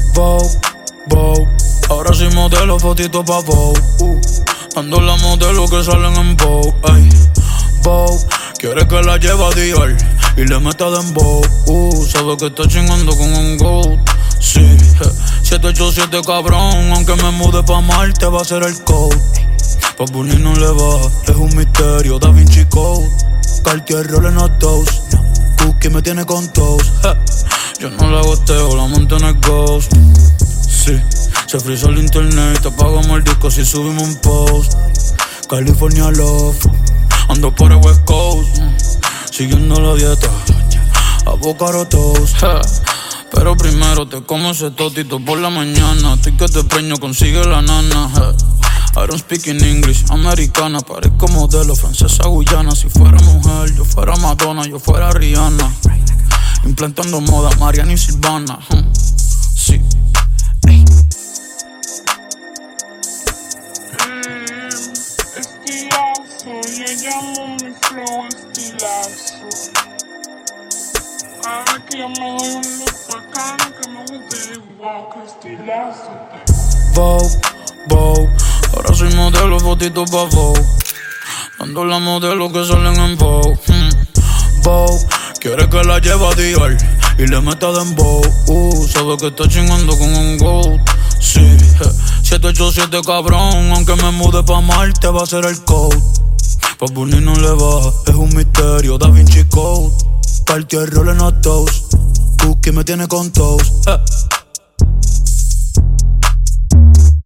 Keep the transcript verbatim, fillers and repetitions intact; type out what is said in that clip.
Vogue, Vogue. Ahora soy modelo, fotito pa' Vogue. Uh, ando la modelo que salen en Vogue. Ay, Vogue. Quiere que la lleve a Dior y le meta dembow. Uh, sabe que está chingando con un GOAT. Sí, siete ocho siete cabrón. Aunque me mude pa' Marte va a ser el code. Pa' Bunny no le va, es un misterio. Da Vinci Code, Cartier Rolling a toast. Cookie me tiene con toast. Yo no la gosteo, la monto en el Ghost. Sí, se frisa el internet, te apagamos el disco si subimos un post. California Love, ando por el West Coast, siguiendo la dieta, avocado toast. Pero primero te como ese totito por la mañana. Estoy que te preño, consigue la nana. I don't speak in English, americana. Parezco modelo, francesa, guyana. Si fuera mujer, yo fuera Madonna, yo fuera Rihanna. Implantando moda, Mariana y Silvana. hmm. Sí. Ey. Mm, estilazo, yo llamo mi flow estilazo. Cada vez que yo me doy un look bacano que me guste igual que estilazo. Vogue, Vogue. Ahora soy modelo, fotito pa' Vogue. Ando la modelo que salen en Vogue. hmm. Vogue. Quiere que la lleve a Dior y le meta dembow. Uh, sabe que está chingando con un GOAT. Sí, siete ocho siete cabrón. Aunque me mude pa' Marte va a ser el code. Pa' Bunny no le va, es un misterio. Da Vinci Code, Cartier Rolling a toast. Cookie me tiene con toast. eh.